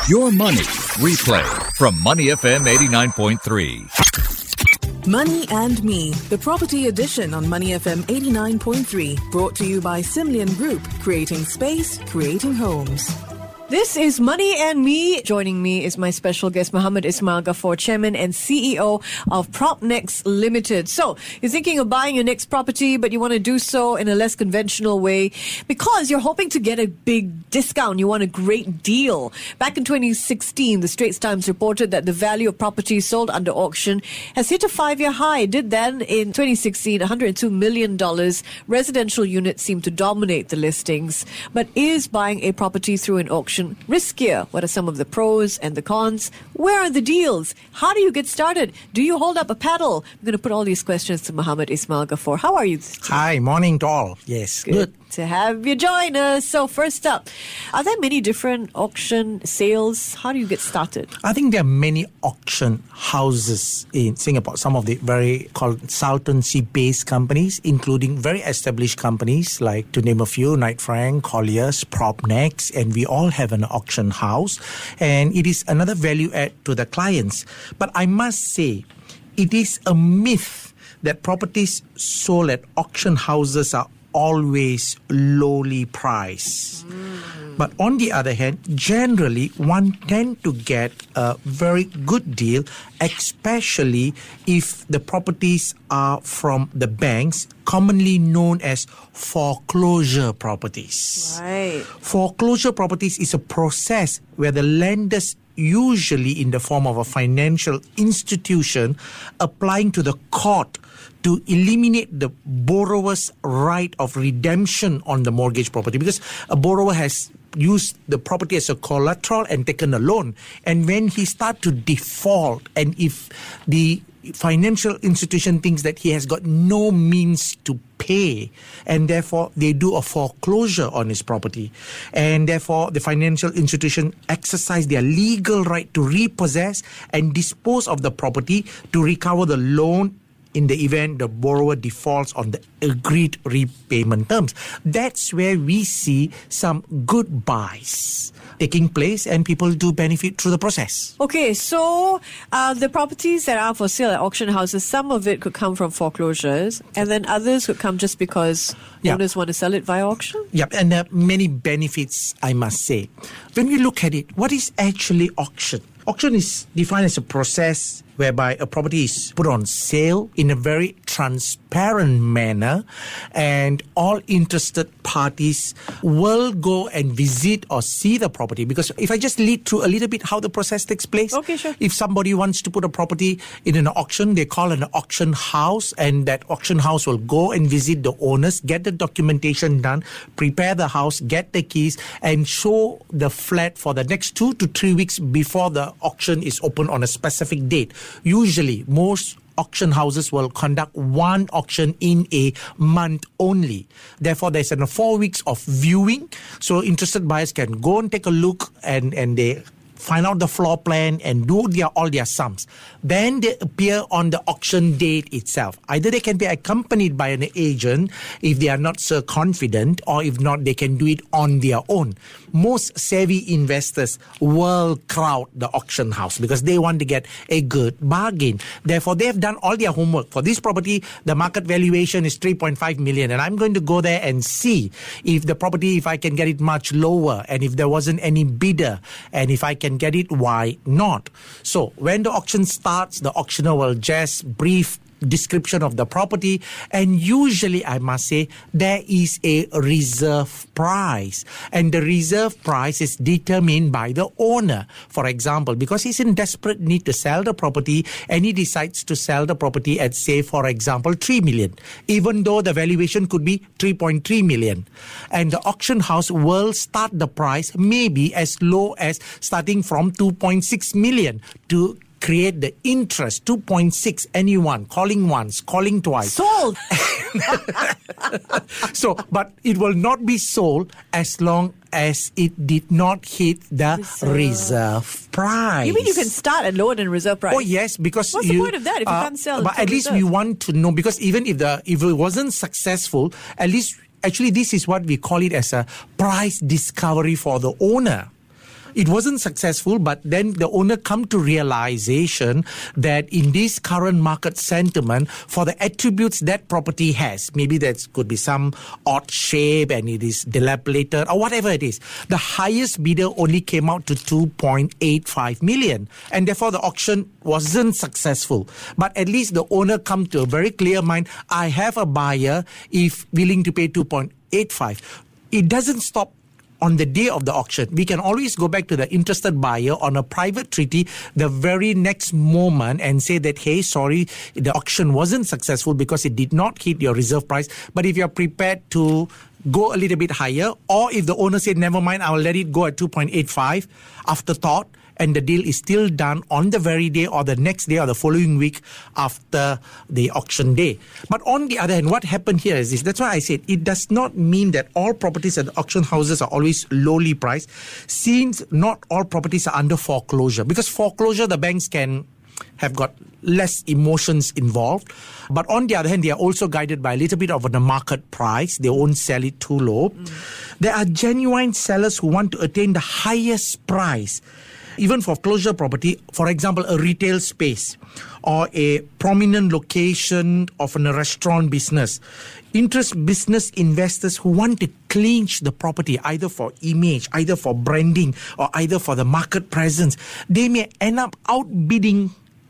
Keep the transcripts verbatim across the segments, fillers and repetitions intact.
Your Money Replay from Money F M eighty-nine point three. Money and Me, the property edition on Money F M eighty-nine point three. Brought to you by Simlian Group, creating space, creating homes. This is Money and Me. Joining me is my special guest, Muhammad Ismail Ghaffur, Chairman and C E O of PropNext Limited. So, you're thinking of buying your next property, but you want to do so in a less conventional way because you're hoping to get a big discount. You want a great deal. Back in twenty sixteen, the Straits Times reported that the value of properties sold under auction has hit a five-year high. It did then in twenty sixteen, one hundred two million dollars. Residential units seem to dominate the listings. But is buying a property through an auction riskier? What are some of the pros and the cons? Where are the deals? How do you get started? Do you hold up a paddle? I'm going to put all these questions to Muhammad Ismail Ghaffur. How are you? Hi, morning to all. Yes, good. good to have you join us. So first up, are there many different auction sales? How do you get started? I think there are many auction houses in Singapore. Some of the very consultancy-based companies, including very established companies like, to name a few, Knight Frank, Colliers, PropNext, and we all have an auction house. And it is another value add to the clients. But I must say, it is a myth that properties sold at auction houses are always lowly priced. Mm. But on the other hand, generally one tend to get a very good deal, especially if the properties are from the banks, commonly known as foreclosure properties. Right. Foreclosure properties is a process where the lenders, usually in the form of a financial institution, applying to the court to eliminate the borrower's right of redemption on the mortgage property, because a borrower has used the property as a collateral and taken a loan. And when he starts to default, and if the financial institution thinks that he has got no means to pay, and therefore they do a foreclosure on his property, and therefore the financial institution exercise their legal right to repossess and dispose of the property to recover the loan in the event the borrower defaults on the agreed repayment terms. That's where we see some good buys taking place, and people do benefit through the process. Okay, so uh, the properties that are for sale at auction houses, some of it could come from foreclosures, and then others could come just because yeah. owners want to sell it via auction? Yeah, and there are many benefits, I must say. When we look at it, what is actually auction? Auction is defined as a process whereby a property is put on sale in a very transparent manner, and all interested parties will go and visit or see the property. Because if I just lead through a little bit how the process takes place. Okay, sure. If somebody wants to put a property in an auction, they call an auction house, and that auction house will go and visit the owners, get the documentation done, prepare the house, get the keys, and show the flat for the next two to three weeks before the auction is open on a specific date. Usually, most auction houses will conduct one auction in a month only. Therefore, there's a four weeks of viewing, so interested buyers can go and take a look, and, and they find out the floor plan and do their, all their sums. Then they appear on the auction date itself. Either they can be accompanied by an agent if they are not so confident, or if not, they can do it on their own. Most savvy investors will crowd the auction house because they want to get a good bargain. Therefore, they have done all their homework. For this property, the market valuation is three point five million, and I'm going to go there and see if the property, if I can get it much lower, and if there wasn't any bidder, and if I can get it, why not? So when the auction starts, the auctioneer will just brief description of the property, and usually, I must say, there is a reserve price, and the reserve price is determined by the owner. For example, because he's in desperate need to sell the property, and he decides to sell the property at, say, for example, three million, even though the valuation could be three point three million, and the auction house will start the price maybe as low as starting from two point six million to create the interest. Two point six, anyone calling once, calling twice, sold. So, but it will not be sold as long as it did not hit the reserve, reserve price. You mean you can start at lower than reserve price? Oh yes, because what's you, the point of that if you uh, can't sell? But at least reserve? We want to know, because even if the if it wasn't successful, at least actually this is what we call it as a price discovery for the owner. it wasn't successful, but then the owner come to realization that in this current market sentiment, for the attributes that property has, maybe that could be some odd shape and it is dilapidated or whatever it is, the highest bidder only came out to two point eight five million, and therefore the auction wasn't successful. But at least the owner come to a very clear mind, I have a buyer if willing to pay two point eight five. It doesn't stop on the day of the auction. We can always go back to the interested buyer on a private treaty the very next moment and say that, hey, sorry, the auction wasn't successful because it did not hit your reserve price. But if you're prepared to go a little bit higher, or if the owner said, never mind, I'll let it go at two point eight five after thought, and the deal is still done on the very day or the next day or the following week after the auction day. But on the other hand, what happened here is this. That's why I said it does not mean that all properties at the auction houses are always lowly priced, since not all properties are under foreclosure. Because foreclosure, the banks can have got less emotions involved. But on the other hand, they are also guided by a little bit of the market price. They won't sell it too low. Mm. There are genuine sellers who want to attain the highest price. Even for foreclosure property, for example, a retail space or a prominent location of a restaurant business. Interest business investors who want to clinch the property either for image, either for branding, or either for the market presence, they may end up outbidding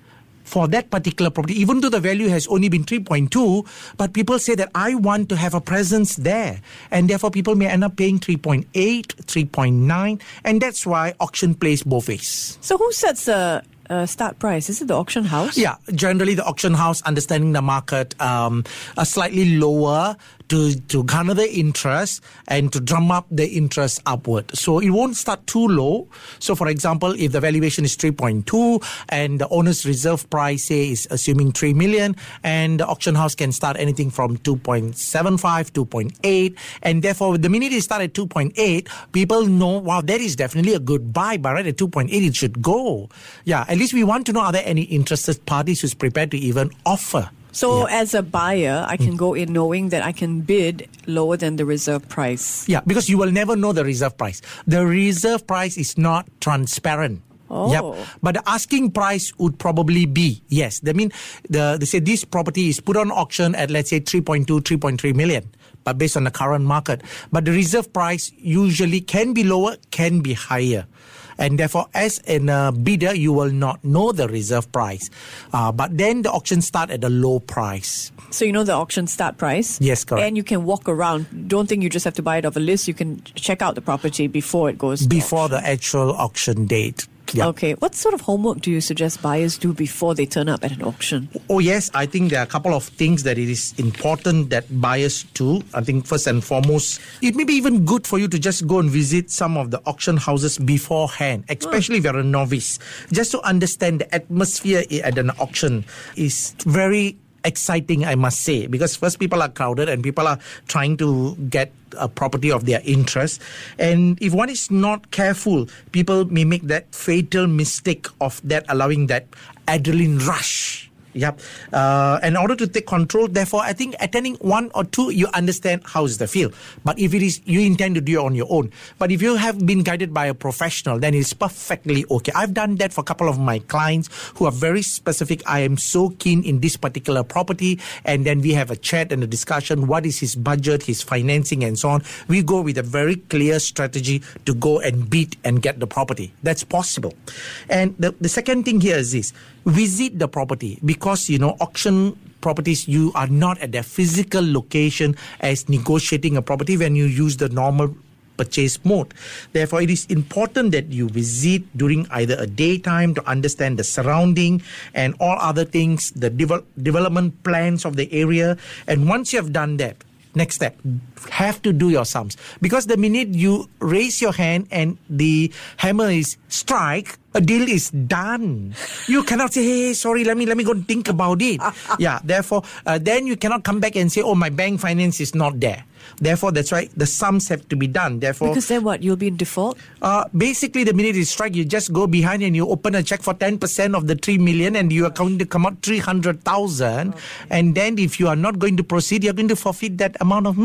for that particular property, even though the value has only been three point two, but people say that I want to have a presence there, and therefore people may end up paying three point eight, three point nine, and that's why auction plays both ways. So who sets the uh, start price? Is it the auction house? Yeah, generally the auction house, understanding the market, um, a slightly lower to, to garner the interest and to drum up the interest upward. So it won't start too low. So for example, if the valuation is three point two and the owner's reserve price, say, is assuming three million, and the auction house can start anything from two point seven five, two point eight, and therefore the minute it start at two point eight, people know, wow, that is definitely a good buy, but right at two point eight it should go. Yeah, at least we want to know, are there any interested parties who's prepared to even offer? So yeah. as a buyer, I can mm. go in knowing that I can bid lower than the reserve price. Yeah, because you will never know the reserve price. The reserve price is not transparent. Oh. Yep. But the asking price would probably be, yes. That means the, they say this property is put on auction at, let's say, three point two, three point three million, but based on the current market. But the reserve price usually can be lower, can be higher. And therefore, as a uh, bidder, you will not know the reserve price. Uh, but then the auction start at a low price. So you know the auction start price? Yes, correct. And you can walk around. Don't think you just have to buy it off a list. You can check out the property before it goes to Before auction. the actual auction date. Yep. Okay. What sort of homework do you suggest buyers do before they turn up at an auction? Oh, yes. I think there are a couple of things that it is important that buyers do. I think first and foremost, it may be even good for you to just go and visit some of the auction houses beforehand, especially oh. if you're a novice. Just to understand the atmosphere at an auction is very exciting, I must say, because first, people are crowded and people are trying to get a property of their interest, and if one is not careful, people may make that fatal mistake of that allowing that adrenaline rush. Yep. Uh, in order to take control, therefore, I think attending one or two, you understand how's the feel. But if it is, you intend to do it on your own. But if you have been guided by a professional, then it's perfectly okay. I've done that for a couple of my clients who are very specific. I am so keen in this particular property. And then we have a chat and a discussion. What is his budget, his financing, and so on. We go with a very clear strategy to go and beat and get the property. That's possible. And the, the second thing here is this. Visit the property, because, you know, auction properties, you are not at their physical location as negotiating a property when you use the normal purchase mode. Therefore, it is important that you visit during either a daytime to understand the surrounding and all other things, the devel- development plans of the area. And once you have done that, next step, have to do your sums. Because the minute you raise your hand and the hammer is strike, a deal is done. You cannot say, hey, sorry, let me let me go and think about it. Yeah, therefore, uh, then you cannot come back and say, oh, my bank finance is not there. Therefore, that's why the sums have to be done. Therefore, because then what? You'll be in default? Uh, basically, the minute you strike, you just go behind and you open a check for ten percent of the three million and you are going to come out three hundred thousand. Okay. And then if you are not going to proceed, you're going to forfeit that amount of money.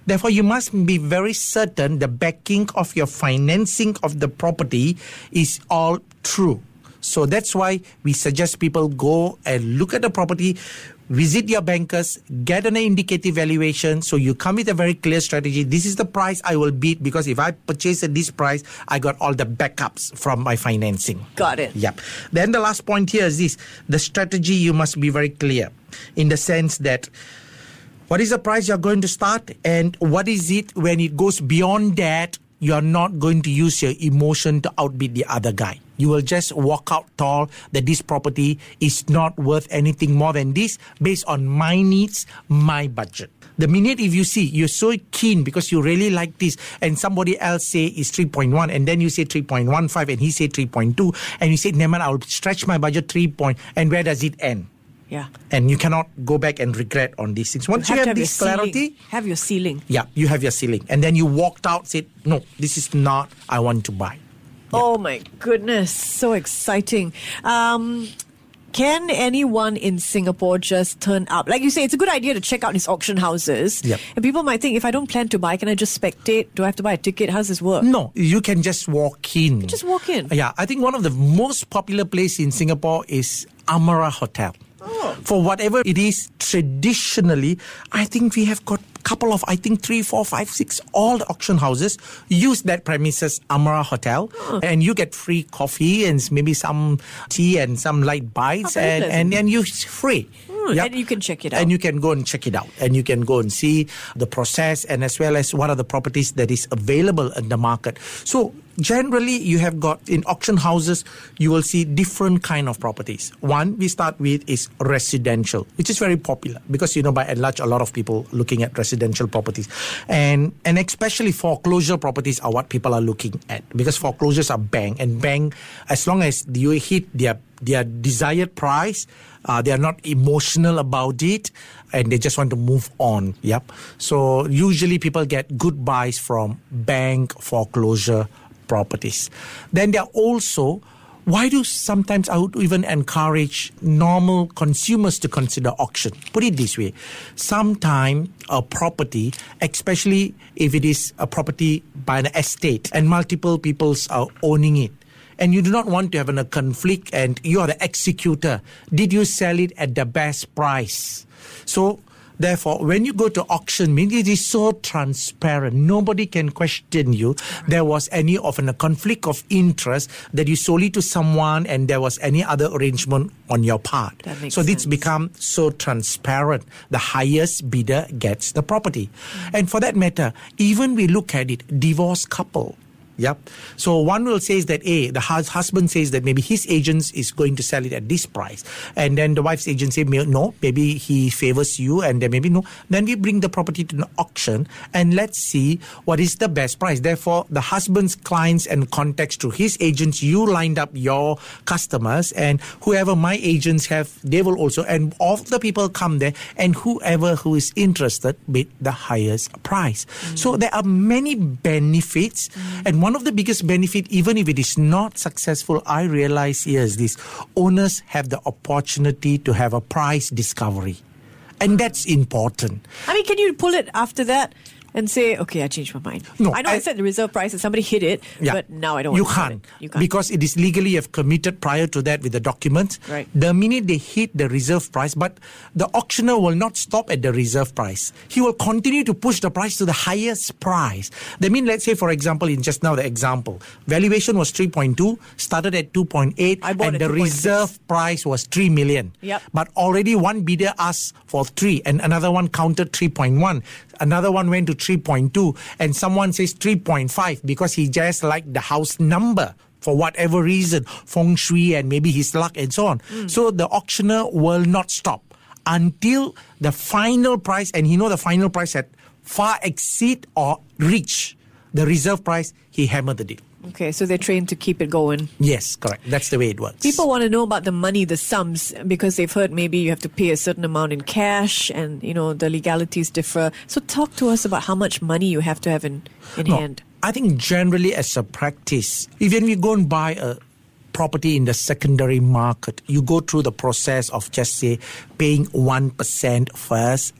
Therefore, you must be very certain the backing of your financing of the property is all true. So that's why we suggest people go and look at the property, visit your bankers, get an indicative valuation. So you come with a very clear strategy. This is the price I will beat because if I purchase at this price, I got all the backups from my financing. Got it. Yep. Then the last point here is this. The strategy, you must be very clear in the sense that what is the price you're going to start and what is it when it goes beyond that, you're not going to use your emotion to outbid the other guy. You will just walk out tall that this property is not worth anything more than this based on my needs, my budget. The minute if you see you're so keen because you really like this and somebody else say it's three point one and then you say three point one five and he say three point two and you say, Neman, I'll stretch my budget three point, and where does it end? Yeah. And you cannot go back and regret on these things. Once you, you have, have this clarity, ceiling. have your ceiling. Yeah, you have your ceiling. And then you walked out, said, no, this is not I want to buy. Yeah. Oh my goodness, so exciting. Um, can anyone in Singapore just turn up? Like you say, it's a good idea to check out these auction houses. Yep. And people might think, if I don't plan to buy, can I just spectate? Do I have to buy a ticket? How does this work? No, you can just walk in. Just walk in. Yeah, I think one of the most popular places in Singapore is Amara Hotel. Oh. For whatever it is, traditionally, I think we have got a couple of, I think three, four, five, six, all the auction houses use that premises, Amara Hotel, oh. and you get free coffee and maybe some tea and some light bites, oh, and, and, and you free. Mm, yep. And you can check it out. And you can go and check it out. And you can go and see the process and as well as what are the properties that is available in the market. So generally, you have got in auction houses, you will see different kind of properties. One we start with is residential, which is very popular because, you know, by and large, a lot of people looking at residential properties. And and especially foreclosure properties are what people are looking at because foreclosures are bang. And bang, as long as you hit their, their desired price, uh, they are not emotional about it and they just want to move on. Yep. So usually people get good buys from bank foreclosure properties. Then there are also, why do sometimes I would even encourage normal consumers to consider auction? Put it this way, sometimes a property, especially if it is a property by an estate and multiple people are owning it, and you do not want to have a conflict and you are the executor, did you sell it at the best price? So therefore, when you go to auction, it is so transparent. Nobody can question you. There was any of a conflict of interest that you sold it to someone and there was any other arrangement on your part. That makes so sense. this becomes so transparent. The highest bidder gets the property. Mm. And for that matter, even we look at it, divorced couple. Yep. So one will say that, A, the hus- husband says that maybe his agent is going to sell it at this price. And then the wife's agent says, no, maybe he favors you and then maybe no. Then we bring the property to an auction and let's see what is the best price. Therefore, the husband's clients and contacts to his agents, you lined up your customers and whoever my agents have, they will also, and all the people come there and whoever who is interested bid the highest price. Mm. So there are many benefits mm. and one of the biggest benefit, even if it is not successful, I realize here is this. Owners have the opportunity to have a price discovery. And that's important. I mean, can you pull it after that and say, okay, I changed my mind? No, I know I, I set the reserve price and somebody hit it, yeah, but now I don't you want to can't, it. You can't. Because it is legally you have committed prior to that with the documents. Right. The minute they hit the reserve price, but the auctioneer will not stop at the reserve price. He will continue to push the price to the highest price. That means, let's say, for example, in just now the example, valuation was three point two, started at two point eight, I bought and at the two point six. reserve price was three million. Yep. But already one bidder asked for three, and another one counted three point one. Another one went to three point two, and someone says three point five because he just liked the house number for whatever reason, feng shui and maybe his luck and so on. Mm. So the auctioneer will not stop until the final price, and he know the final price had far exceed or reach the reserve price, he hammered the deal. Okay, so they're trained to keep it going. Yes, correct. That's the way it works. People want to know about the money, the sums, because they've heard maybe you have to pay a certain amount in cash and, you know, the legalities differ. So talk to us about how much money you have to have in, in no, hand. I think generally as a practice, even we go and buy a property in the secondary market, you go through the process of just say paying one percent first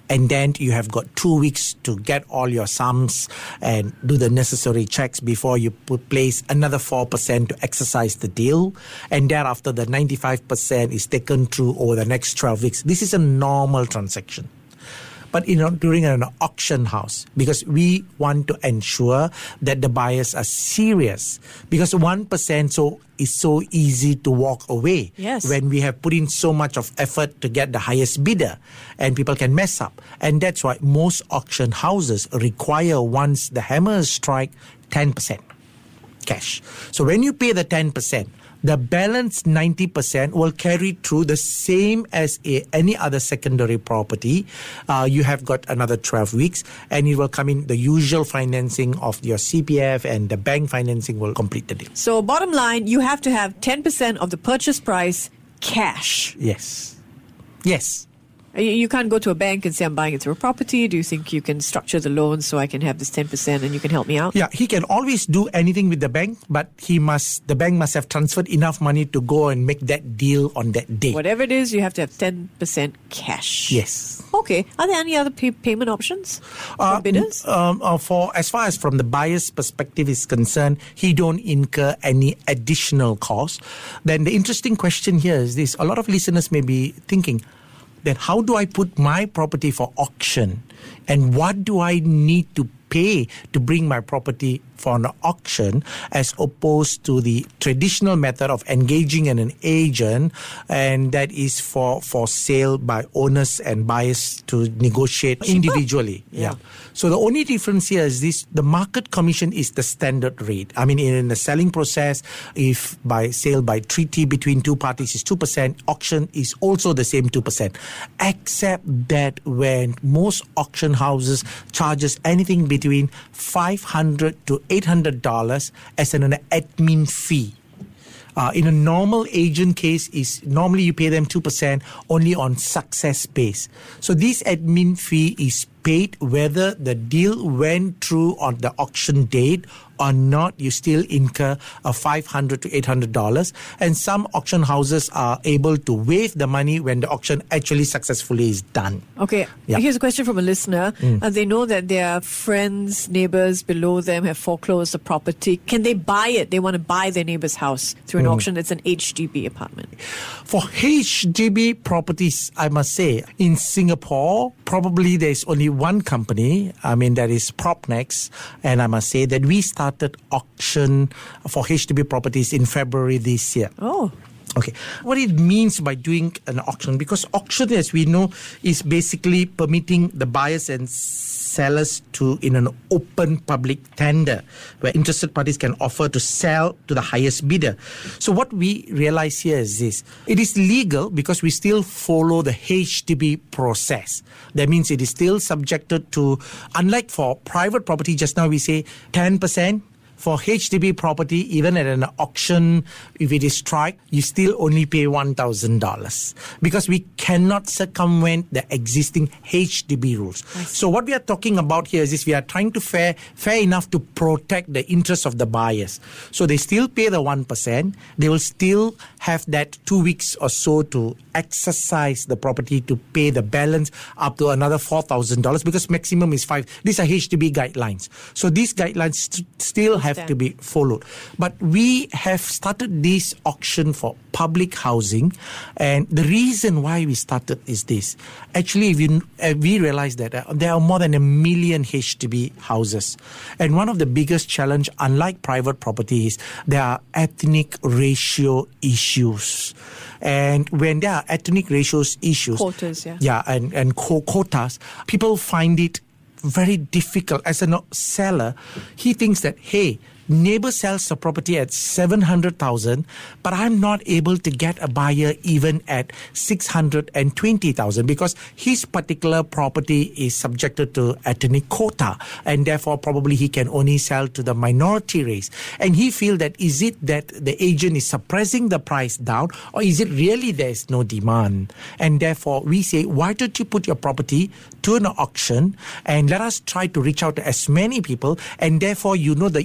and then you have got two weeks to get all your sums and do the necessary checks before you put place another four percent to exercise the deal, and thereafter the ninety-five percent is taken through over the next twelve weeks. This is a normal transaction. But you know, during an auction house, because we want to ensure that the buyers are serious, because one percent so is so easy to walk away. Yes. When we have put in so much of effort to get the highest bidder, and people can mess up. And that's why most auction houses require, once the hammer strike, ten percent cash. So when you pay the ten percent, the balance ninety percent will carry through the same as a, any other secondary property. Uh, you have got another twelve weeks, and it will come in the usual financing of your C P F, and the bank financing will complete the deal. So bottom line, you have to have ten percent of the purchase price cash. Yes. Yes. You you can't go to a bank and say, I'm buying it through a property. Do you think you can structure the loan so I can have this ten percent and you can help me out? Yeah, he can always do anything with the bank, but he must. the bank must have transferred enough money to go and make that deal on that day. Whatever it is, you have to have ten percent cash. Yes. Okay. Are there any other pay- payment options for Uh, bidders? Um, uh, for as far as from the buyer's perspective is concerned, he don't incur any additional cost. Then the interesting question here is this: a lot of listeners may be thinking, then how do I put my property for auction, and what do I need to pay to bring my property for an auction, as opposed to the traditional method of engaging in an agent, and that is for for sale by owners and buyers to negotiate individually. Yeah. yeah. So the only difference here is this: the market commission is the standard rate. I mean, in the selling process, if by sale by treaty between two parties is two percent, auction is also the same two percent. Except that when most auction houses charges anything between five hundred to eight hundred dollars as an, an admin fee. Uh, in a normal agent case, is normally you pay them two percent only on success base. So this admin fee is paid whether the deal went through on the auction date or not. You still incur a five hundred to eight hundred dollars, and some auction houses are able to waive the money when the auction actually successfully is done. Okay, Yeah. here's a question from a listener. Uh, they know that their friends, neighbors below them have foreclosed the property. Can they buy it? They want to buy their neighbor's house through an auction. It's an H D B apartment. For H D B properties, I must say, in Singapore, probably there's only one company, I mean, that is PropNex, and I must say that we started auction for H D B properties in February this year. Oh. Okay, what it means by doing an auction, because auction, as we know, is basically permitting the buyers and sellers to, in an open public tender, where interested parties can offer to sell to the highest bidder. So what we realize here is this: it is legal because we still follow the H D B process. That means it is still subjected to, unlike for private property, just now we say ten percent. For H D B property, even at an auction, if it is strike, you still only pay one thousand dollars because we cannot circumvent the existing H D B rules. So what we are talking about here is this: we are trying to fair, fair enough to protect the interests of the buyers. So they still pay the one percent. They will still have that two weeks or so to exercise the property to pay the balance up to another four thousand dollars, because maximum is five. These are H D B guidelines. So these guidelines st- still have to be followed. But we have started this auction for public housing, and the reason why we started is this. Actually, if you, uh, we realize that uh, there are more than a million H D B houses, and one of the biggest challenge, unlike private property, is there are ethnic ratio issues. And when there are ethnic ratios issues, Quotas, yeah. yeah, and, and co- quotas, people find it very difficult. As a seller, he thinks that, hey, neighbor sells the property at seven hundred thousand, but I'm not able to get a buyer even at six hundred twenty thousand because his particular property is subjected to ethnic quota, and therefore probably he can only sell to the minority race. And he feels that, is it that the agent is suppressing the price down, or is it really there's no demand? And therefore we say, why don't you put your property to an auction and let us try to reach out to as many people, and therefore, you know, the interested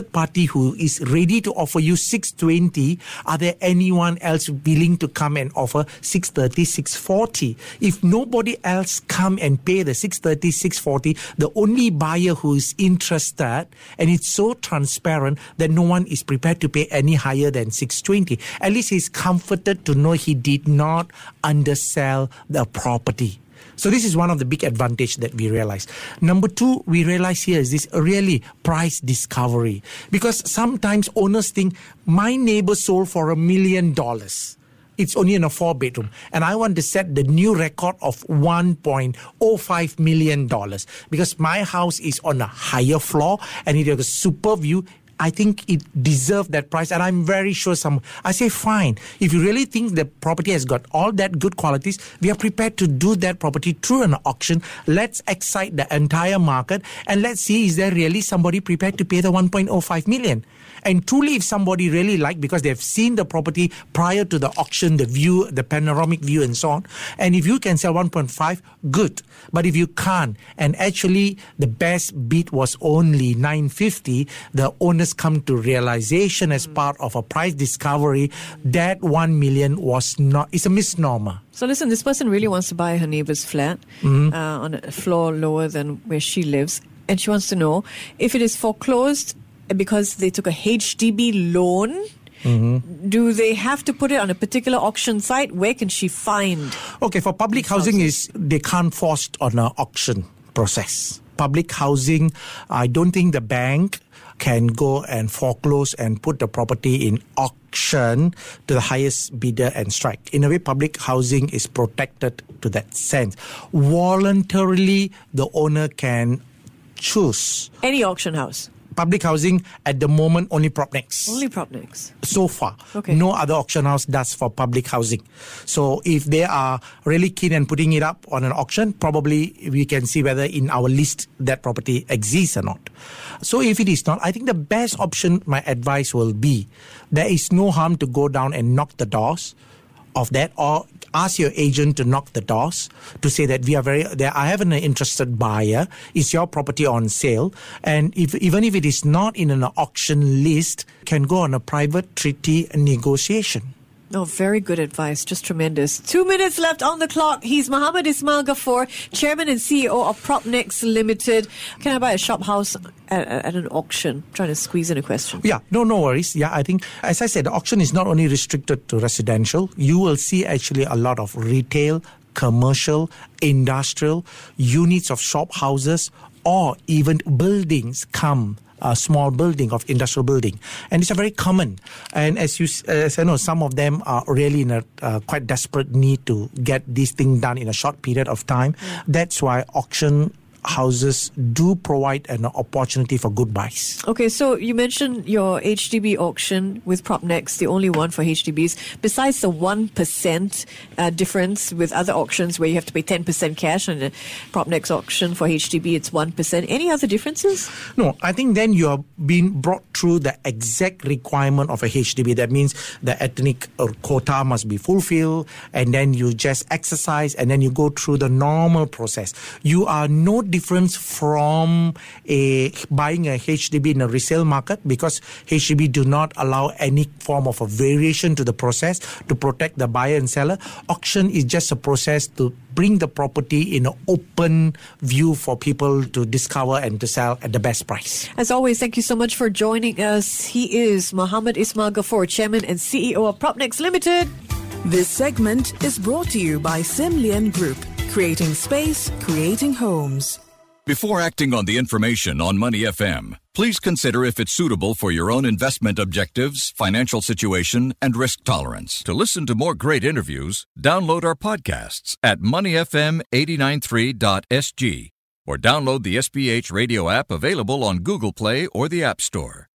third party who is ready to offer you six twenty, are there anyone else willing to come and offer six thirty, six forty? If nobody else come and pay the six thirty, six forty, the only buyer who is interested, and it's so transparent that no one is prepared to pay any higher than six twenty. At least he's comforted to know he did not undersell the property. So this is one of the big advantage that we realize. Number two, we realize here is this really price discovery. Because sometimes owners think, my neighbor sold for a million dollars. It's only in a four bedroom. And I want to set the new record of one point oh five million dollars. Because my house is on a higher floor and it has a super view. I think it deserves that price, and I'm very sure some. I say, fine. If you really think the property has got all that good qualities, we are prepared to do that property through an auction. Let's excite the entire market, and let's see, is there really somebody prepared to pay the one point oh five million? And truly, if somebody really like, because they've seen the property prior to the auction, the view, the panoramic view and so on, and if you can sell one point five, good. But if you can't, and actually the best bid was only nine fifty, the owners come to realization as part of a price discovery that one million was not, it's a misnomer. So listen, this person really wants to buy her neighbor's flat mm-hmm. uh, on a floor lower than where she lives. And she wants to know if it is foreclosed because they took a H D B loan. Mm-hmm. Do they have to put it on a particular auction site? Where can she find? Okay, for public housing is they can't force on an auction process. Public housing, I don't think the bank can go and foreclose and put the property in auction to the highest bidder and strike. In a way, public housing is protected to that sense. Voluntarily, the owner can choose. Any auction house? Public housing, at the moment, only Propnex. Only Propnex. So far. Okay. No other auction house does for public housing. So if they are really keen on putting it up on an auction, probably we can see whether in our list that property exists or not. So if it is not, I think the best option, my advice will be, there is no harm to go down and knock the doors of that, or ask your agent to knock the doors to say that we are very, there, I have an interested buyer. Is your property on sale? And if even if it is not in an auction list, can go on a private treaty negotiation. Oh, very good advice. Just tremendous. Two minutes left on the clock. He's Muhammad Ismail Ghafoor, Chairman and C E O of Propnex Limited. Can I buy a shop house at, at an auction? I'm trying to squeeze in a question. Yeah, no, no worries. Yeah, I think, as I said, the auction is not only restricted to residential. You will see actually a lot of retail, commercial, industrial, units of shop houses, or even buildings come. A small building of industrial building, and it's a very common. And as you, as I know, some of them are really in a uh, quite desperate need to get this thing done in a short period of time. Yeah. That's why auction houses do provide an opportunity for good buys. Okay, so you mentioned your H D B auction with Propnex, the only one for H D Bs. Besides the one percent uh, difference with other auctions where you have to pay ten percent cash, and the Propnex auction for H D B, it's one percent. Any other differences? No, I think then you are being brought through the exact requirement of a H D B. That means the ethnic quota must be fulfilled, and then you just exercise, and then you go through the normal process. You are no difference from a buying a H D B in a resale market, because H D B do not allow any form of a variation to the process to protect the buyer and seller. Auction is just a process to bring the property in an open view for people to discover and to sell at the best price. As always, thank you so much for joining us. He is Muhammad Ismail Ghafoor, Chairman and C E O of Propnex Limited. This segment is brought to you by Simlian Group, creating space, creating homes. Before acting on the information on Money F M, please consider if it's suitable for your own investment objectives, financial situation, and risk tolerance. To listen to more great interviews, download our podcasts at money f m eight nine three dot s g or download the S B H radio app available on Google Play or the App Store.